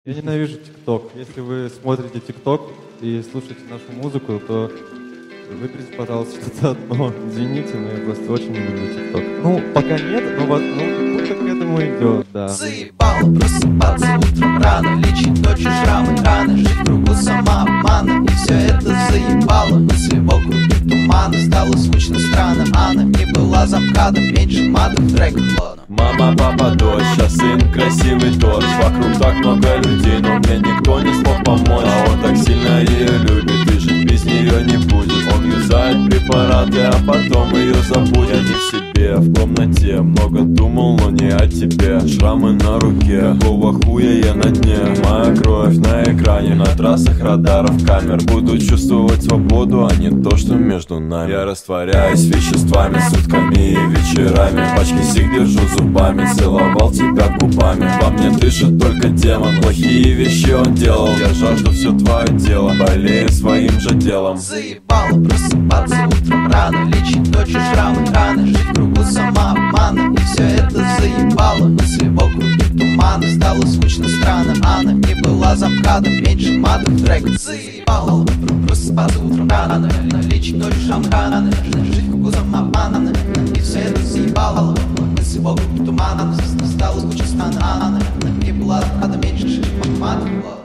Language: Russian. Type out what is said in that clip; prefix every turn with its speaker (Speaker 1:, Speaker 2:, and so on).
Speaker 1: Я ненавижу ТикТок. Если вы смотрите ТикТок и слушаете нашу музыку, то выберите, пожалуйста, что-то одно. Извините, но я просто очень не люблю ТикТок. Ну, пока нет, но как будто к этому идет, да.
Speaker 2: Заебало просыпаться утром рано, лечить ночью шрамы, раны, жить в кругу самообмана. И все это заебало, мысли вокруг тумана. Стало скучно, странно, она не была замкадом, меньше матов в треках лона.
Speaker 3: Мама, папа, дочь, а сын красивый торч. Вокруг так много людей, но мне никто не смог помочь. А он так сильно ее любит, и жить без нее не будет. Он юзает препараты, а потом ее забудет. Я не в себе, в комнате много думал, но не о тебе. Шрамы на руке, какого хуя я на дне. Моя кровь на экране, на трассах радаров камер. Буду чувствовать свободу, а не то, что между нами. Я растворяюсь веществами, сутками и вечерами. Пачки сиг держу зубами, целовал тебя губами. Во мне дышит только демон, плохие вещи он делал. Я жажду все твое тело, болею своим же делом.
Speaker 2: Заебало просыпаться утром рано, лечить ночью шрамы, раны, жить в кругу самообмана. И все это заебало, мысли вокруг тумана. Стало скучно, странно, она не была замкадом, меньше матов в треках. Заебало просыпаться утром рано, лечить ночью шрамы, раны, жить в кругу самообмана. И все это заебало, мысли вокруг тумана. Стало скучно, странно, она не была замкадом, меньше матов.